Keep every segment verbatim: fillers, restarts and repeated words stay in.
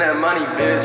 that money, bitch.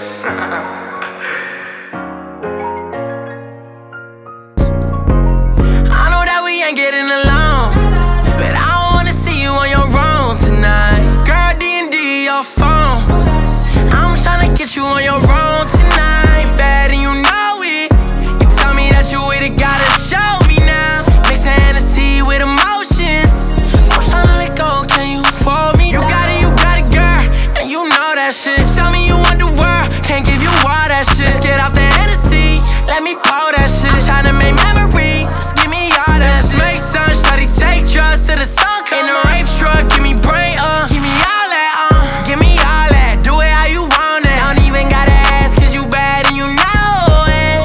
I know that we ain't getting along, but I wanna see you on your own tonight. Girl, D and D your phone. I'm tryna get you on your own tonight. Bad and you know it. You tell me that you with it, gotta show me now. Mix Hennessy with emotions. I'm tryna let go, can you hold me? You got it, you got it, girl, and you know that shit. Tell me you want the world, can't give you all that shit. Let's get off the Hennessy, let me pour that shit. I'm tryna make memories, give me all that shit. Make sun, shawty, take drugs till the sun come. In the rave truck, give me brain, uh give me all that, uh give me all that, do it how you want it. Don't even gotta ask, cause you bad and you know it.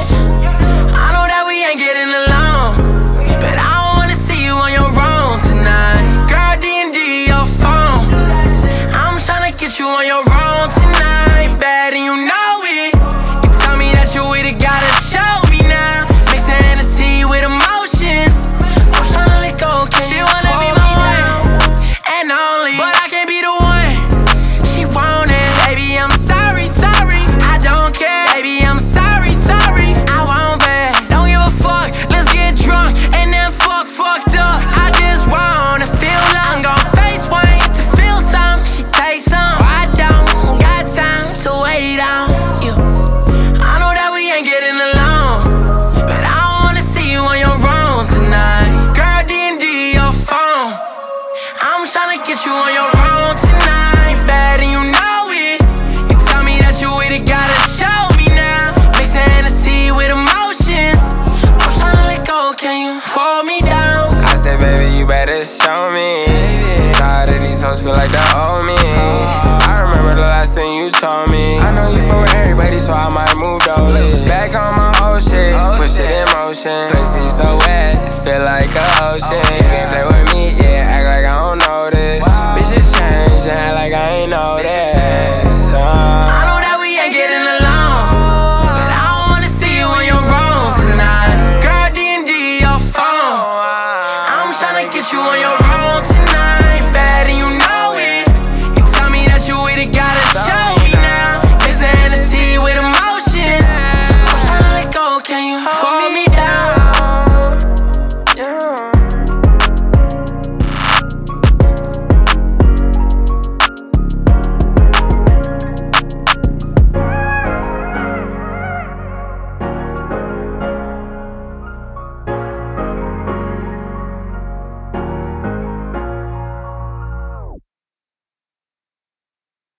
I know that we ain't getting along, but I wanna see you on your own tonight. Girl, D and D your phone. I'm tryna get you on your own tonight. Bad and you know it. You tell me that you with it, gotta show me now. Mix Hennessy with emotions. I'm tryna let go, can she wanna be my one and only, but I can't be the one she wanted. Baby, I'm sorry, sorry, I don't care. Baby, I'm sorry, sorry, I won't beg. Don't give a fuck, let's get drunk and then fuck fucked up. I just wanna feel love. I'm gon' face one to feel some. She takes some, I don't got time to wait on you. I know that we ain't getting along, but I wanna see you on your own tonight. Girl, D and D your phone. I'm tryna get you on your own tonight. Bad and you know it. You tell me that you with it, gotta show me now. Mix Hennessy with emotions. I'm tryna let go, can you hold me down? I said, baby, you better show me. Tired of these hoes feel like they owe me. I remember the last thing you told me. I know you for everybody, so I might move though. Back on my old shit, push it in motion. Pussy so wet, feel like a ocean. You can't play with me,